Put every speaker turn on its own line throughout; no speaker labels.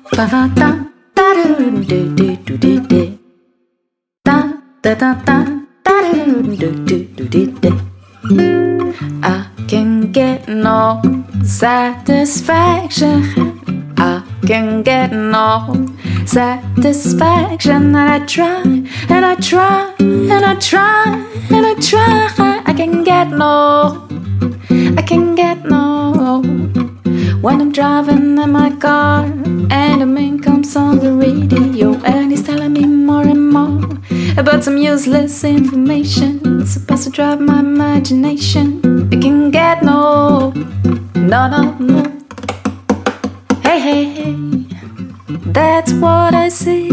ba ba da da do do do do do do da da da da da do do do do do do. I can get no satisfaction. I can get no satisfaction. And I try, and I try, and I try, and I try. I can get no, I can get no. When I'm driving in my car and the man comes on the radio and he's telling me more and more about some useless information, it's supposed to drive my imagination. I can get no, no, no, no. Hey, hey, hey, that's what I see.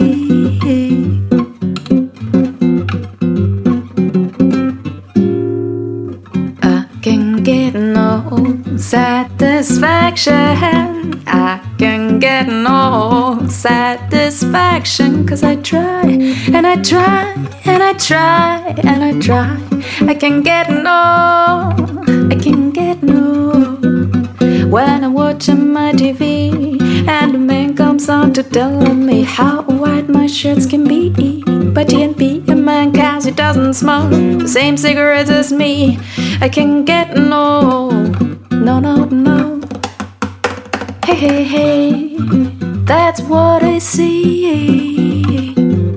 I can get no satisfaction. I can get no satisfaction, 'cause I try, and I try, and I try, and I try. I can get no, I can get no. When I'm watching my TV and the man comes on to tell me how white my shirts can be, but he can't be a man 'cause he doesn't smoke the same cigarettes as me. I can get no, no, no, no. Hey, hey, hey, that's what I see.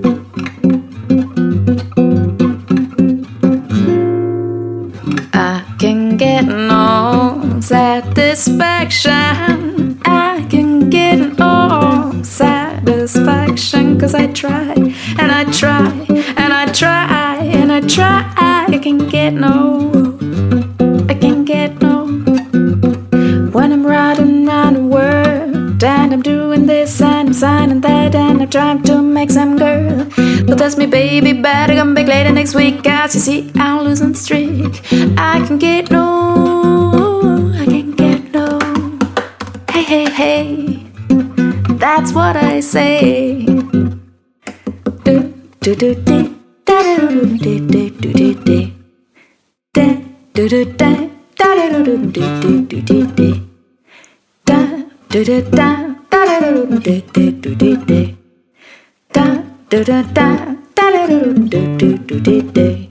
I can get no satisfaction. I can get no satisfaction, 'cause I try, and I try, and I try, and I try. I can get no, I can get no. When I'm riding around the world and I'm doing this and I'm signing that and I'm trying to make some girl but tells me, baby, better come back later next week, 'cause you see I'm losing streak. I can get no, I can get no. Hey, hey, hey, that's what I say. Do do do do da do do do do do do da do do da da do do do do do do do da do do da da do do do do do do da do do da da do do do do do do.